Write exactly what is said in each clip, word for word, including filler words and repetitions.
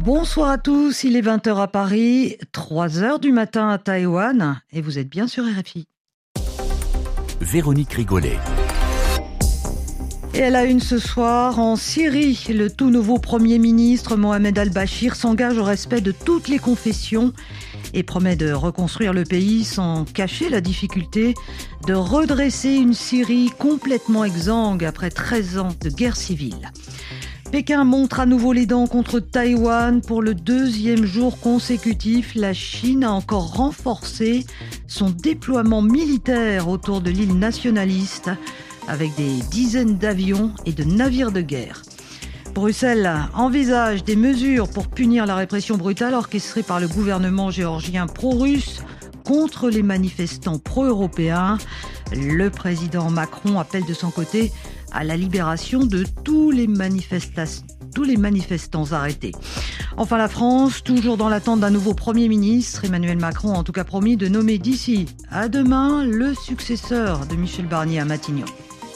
Bonsoir à tous, il est vingt heures à Paris, trois heures du matin à Taïwan et vous êtes bien sur R F I. Véronique Rigolet. Et à la une ce soir, en Syrie, le tout nouveau Premier ministre Mohamed al-Bashir s'engage au respect de toutes les confessions et promet de reconstruire le pays sans cacher la difficulté de redresser une Syrie complètement exsangue après treize ans de guerre civile. Pékin montre à nouveau les dents contre Taïwan. Pour le deuxième jour consécutif, la Chine a encore renforcé son déploiement militaire autour de l'île nationaliste avec des dizaines d'avions et de navires de guerre. Bruxelles envisage des mesures pour punir la répression brutale orchestrée par le gouvernement géorgien pro-russe contre les manifestants pro-européens. Le président Macron appelle de son côté à la libération de tous les, manifesta- tous les manifestants arrêtés. Enfin, la France, toujours dans l'attente d'un nouveau Premier ministre, Emmanuel Macron a en tout cas promis de nommer d'ici à demain le successeur de Michel Barnier à Matignon.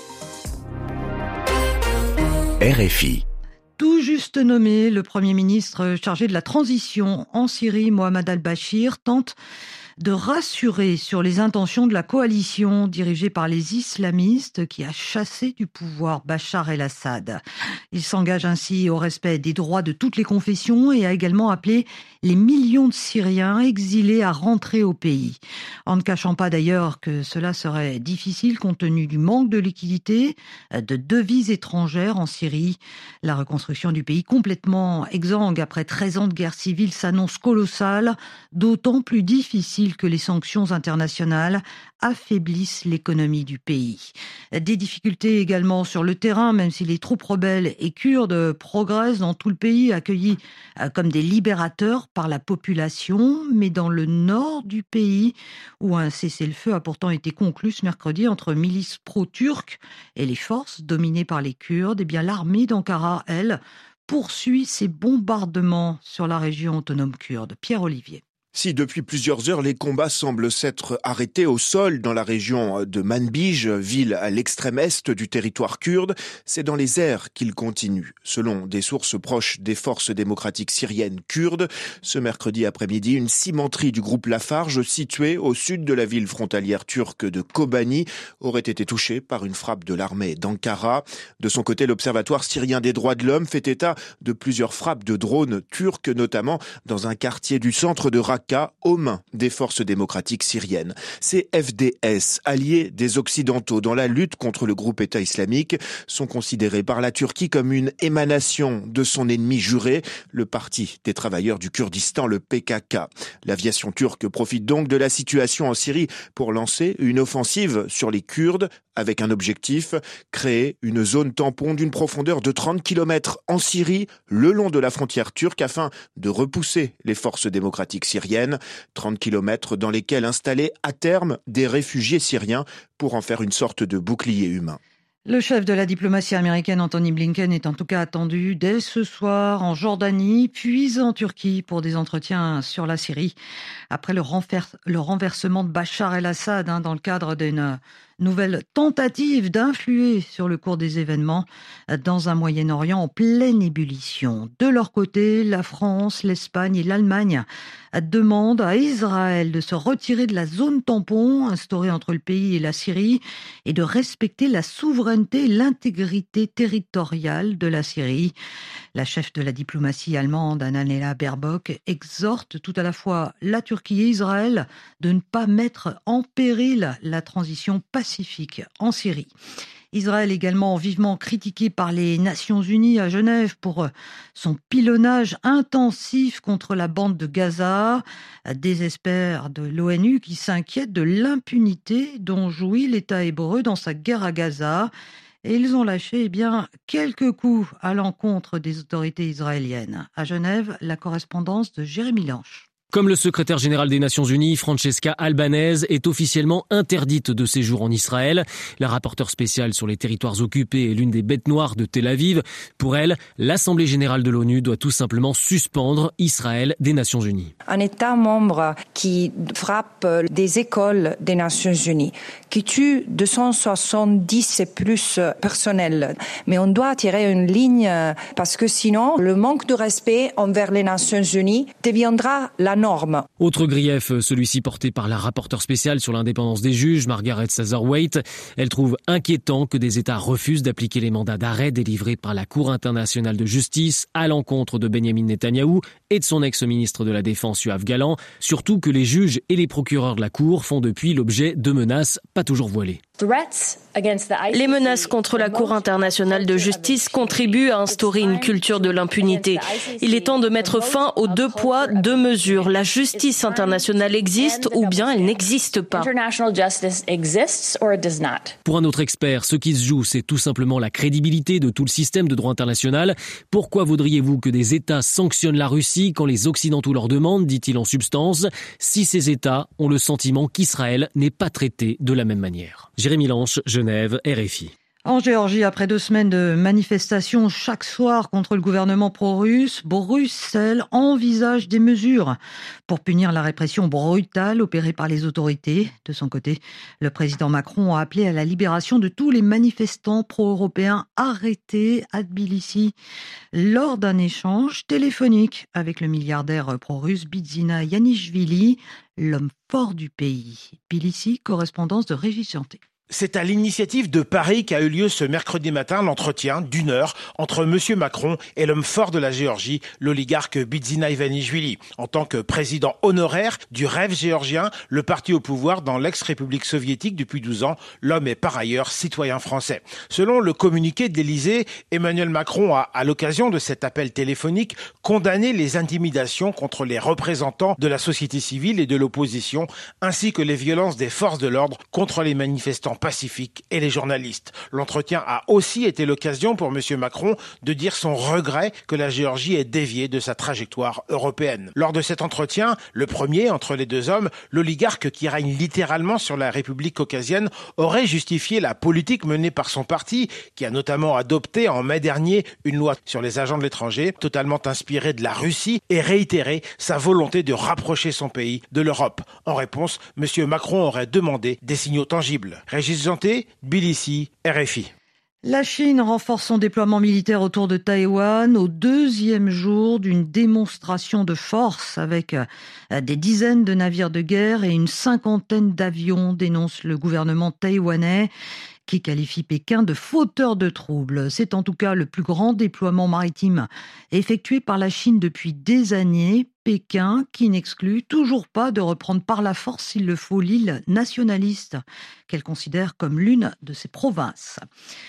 R F I. Tout juste nommé, le Premier ministre chargé de la transition en Syrie, Mohamed al-Bashir, tente de rassurer sur les intentions de la coalition dirigée par les islamistes qui a chassé du pouvoir Bachar el-Assad. Il s'engage ainsi au respect des droits de toutes les confessions et a également appelé les millions de Syriens exilés à rentrer au pays. En ne cachant pas d'ailleurs que cela serait difficile compte tenu du manque de liquidité, de devises étrangères en Syrie. La reconstruction du pays complètement exsangue après treize ans de guerre civile s'annonce colossale, d'autant plus difficile que les sanctions internationales affaiblissent l'économie du pays. Des difficultés également sur le terrain, même si les troupes rebelles et kurdes progressent dans tout le pays, accueillis comme des libérateurs par la population, mais dans le nord du pays, où un cessez-le-feu a pourtant été conclu ce mercredi entre milices pro-turques et les forces dominées par les Kurdes, et bien l'armée d'Ankara, elle, poursuit ses bombardements sur la région autonome kurde. Pierre Olivier. Si depuis plusieurs heures, les combats semblent s'être arrêtés au sol dans la région de Manbij, ville à l'extrême est du territoire kurde, c'est dans les airs qu'ils continuent. Selon des sources proches des forces démocratiques syriennes kurdes, ce mercredi après-midi, une cimenterie du groupe Lafarge, située au sud de la ville frontalière turque de Kobani, aurait été touchée par une frappe de l'armée d'Ankara. De son côté, l'Observatoire syrien des droits de l'homme fait état de plusieurs frappes de drones turcs, notamment dans un quartier du centre de Raqqa, aux mains des forces démocratiques syriennes. Ces F D S, alliés des Occidentaux dans la lutte contre le groupe État islamique, sont considérés par la Turquie comme une émanation de son ennemi juré, le Parti des travailleurs du Kurdistan, le P K K. L'aviation turque profite donc de la situation en Syrie pour lancer une offensive sur les Kurdes, avec un objectif, créer une zone tampon d'une profondeur de trente kilomètres en Syrie, le long de la frontière turque, afin de repousser les forces démocratiques syriennes. trente kilomètres dans lesquels installer à terme des réfugiés syriens pour en faire une sorte de bouclier humain. Le chef de la diplomatie américaine, Anthony Blinken, est en tout cas attendu dès ce soir en Jordanie, puis en Turquie pour des entretiens sur la Syrie. Après le, renvers, le renversement de Bachar el-Assad hein, dans le cadre d'une nouvelle tentative d'influer sur le cours des événements dans un Moyen-Orient en pleine ébullition. De leur côté, la France, l'Espagne et l'Allemagne demandent à Israël de se retirer de la zone tampon instaurée entre le pays et la Syrie et de respecter la souveraineté et l'intégrité territoriale de la Syrie. La chef de la diplomatie allemande, Annalena Baerbock, exhorte tout à la fois la Turquie et Israël de ne pas mettre en péril la transition pacifique en Syrie. Israël également vivement critiqué par les Nations Unies à Genève pour son pilonnage intensif contre la bande de Gaza. Des experts de l'ONU qui s'inquiètent de l'impunité dont jouit l'État hébreu dans sa guerre à Gaza. Et ils ont lâché eh bien, quelques coups à l'encontre des autorités israéliennes. À Genève, la correspondance de Jérémy Lanche. Comme le secrétaire général des Nations Unies, Francesca Albanese, est officiellement interdite de séjour en Israël. La rapporteure spéciale sur les territoires occupés est l'une des bêtes noires de Tel Aviv. Pour elle, l'Assemblée générale de l'ONU doit tout simplement suspendre Israël des Nations Unies. Un État membre qui frappe des écoles des Nations Unies, qui tue deux cent soixante-dix et plus personnels. Mais on doit tirer une ligne parce que sinon, le manque de respect envers les Nations Unies deviendra la norme. Autre grief, celui-ci porté par la rapporteure spéciale sur l'indépendance des juges, Margaret Satterthwaite. Elle trouve inquiétant que des États refusent d'appliquer les mandats d'arrêt délivrés par la Cour internationale de justice à l'encontre de Benyamin Netanyahou et de son ex-ministre de la Défense Yoav Gallant, surtout que les juges et les procureurs de la Cour font depuis l'objet de menaces pas toujours voilées. Les menaces contre la Cour internationale de justice contribuent à instaurer une culture de l'impunité. Il est temps de mettre fin aux deux poids, deux mesures. La justice internationale existe ou bien elle n'existe pas. Pour un autre expert, ce qui se joue, c'est tout simplement la crédibilité de tout le système de droit international. Pourquoi voudriez-vous que des États sanctionnent la Russie quand les Occidentaux leur demandent, dit-il en substance, si ces États ont le sentiment qu'Israël n'est pas traité de la même manière. Jérémy Lanche, Genève, R F I. En Géorgie, après deux semaines de manifestations chaque soir contre le gouvernement pro-russe, Bruxelles envisage des mesures pour punir la répression brutale opérée par les autorités. De son côté, le président Macron a appelé à la libération de tous les manifestants pro-européens arrêtés à Tbilissi lors d'un échange téléphonique avec le milliardaire pro-russe Bidzina Yanishvili, l'homme fort du pays. Tbilissi, correspondance de Régis Janté. C'est à l'initiative de Paris qu'a eu lieu ce mercredi matin l'entretien d'une heure entre M. Macron et l'homme fort de la Géorgie, l'oligarque Bidzina Ivanishvili. En tant que président honoraire du rêve géorgien, le parti au pouvoir dans l'ex-République soviétique depuis douze ans, l'homme est par ailleurs citoyen français. Selon le communiqué de l'Élysée, Emmanuel Macron a, à l'occasion de cet appel téléphonique, condamné les intimidations contre les représentants de la société civile et de l'opposition, ainsi que les violences des forces de l'ordre contre les manifestants pacifique et les journalistes. L'entretien a aussi été l'occasion pour M. Macron de dire son regret que la Géorgie ait dévié de sa trajectoire européenne. Lors de cet entretien, le premier entre les deux hommes, l'oligarque qui règne littéralement sur la République caucasienne aurait justifié la politique menée par son parti, qui a notamment adopté en mai dernier une loi sur les agents de l'étranger, totalement inspirée de la Russie, et réitéré sa volonté de rapprocher son pays de l'Europe. En réponse, M. Macron aurait demandé des signaux tangibles. Régis Janté, Tbilissi, R F I. La Chine renforce son déploiement militaire autour de Taïwan au deuxième jour d'une démonstration de force avec des dizaines de navires de guerre et une cinquantaine d'avions, dénonce le gouvernement taïwanais, qui qualifie Pékin de fauteur de troubles. C'est en tout cas le plus grand déploiement maritime effectué par la Chine depuis des années. Pékin qui n'exclut toujours pas de reprendre par la force, s'il le faut, l'île nationaliste qu'elle considère comme l'une de ses provinces.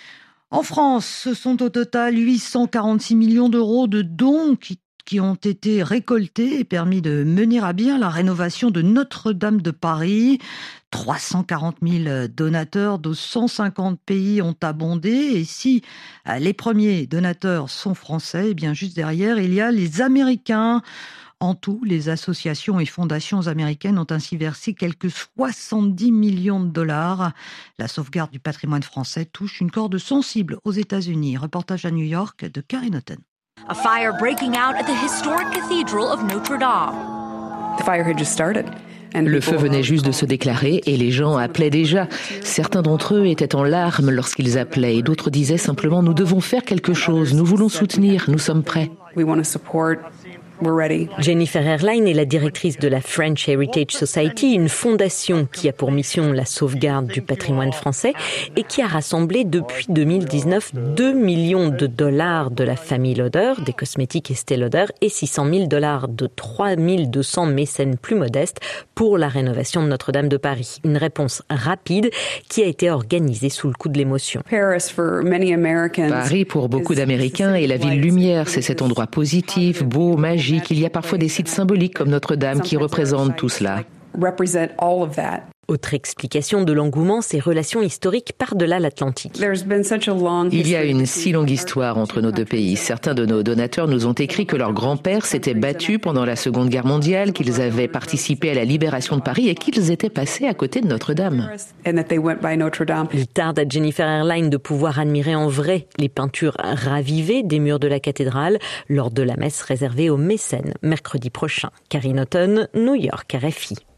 En France, ce sont au total huit cent quarante-six millions d'euros de dons qui qui ont été récoltés et permis de mener à bien la rénovation de Notre-Dame de Paris. trois cent quarante mille donateurs de cent cinquante pays ont abondé. Et si les premiers donateurs sont français, eh bien juste derrière, il y a les Américains. En tout, les associations et fondations américaines ont ainsi versé quelques soixante-dix millions de dollars. La sauvegarde du patrimoine français touche une corde sensible aux États-Unis. Reportage à New York de Karine Houghton. A fire breaking out at the historic Cathedral of Notre Dame. The fire had just started. Le feu venait juste de se déclarer et les gens appelaient déjà. Certains d'entre eux étaient en larmes lorsqu'ils appelaient et d'autres disaient simplement « Nous devons faire quelque chose, nous voulons soutenir, nous sommes prêts ». Jennifer Erline est la directrice de la French Heritage Society, une fondation qui a pour mission la sauvegarde du patrimoine français et qui a rassemblé depuis deux mille dix-neuf deux millions de dollars de la famille Lauder, des cosmétiques Estée Lauder, et six cent mille dollars de trois mille deux cents mécènes plus modestes pour la rénovation de Notre-Dame de Paris. Une réponse rapide qui a été organisée sous le coup de l'émotion. Paris, pour beaucoup d'Américains, est la ville lumière. C'est cet endroit positif, beau, magique. Il y a parfois des sites symboliques comme Notre-Dame qui représentent tout cela. Autre explication de l'engouement, ces relations historiques par-delà l'Atlantique. Il y a une si longue histoire entre nos deux pays. Certains de nos donateurs nous ont écrit que leurs grands-pères s'étaient battus pendant la Seconde Guerre mondiale, qu'ils avaient participé à la libération de Paris et qu'ils étaient passés à côté de Notre-Dame. Il tarde à Jennifer Airline de pouvoir admirer en vrai les peintures ravivées des murs de la cathédrale lors de la messe réservée aux mécènes mercredi prochain. Karine Houghton, New York, R F I.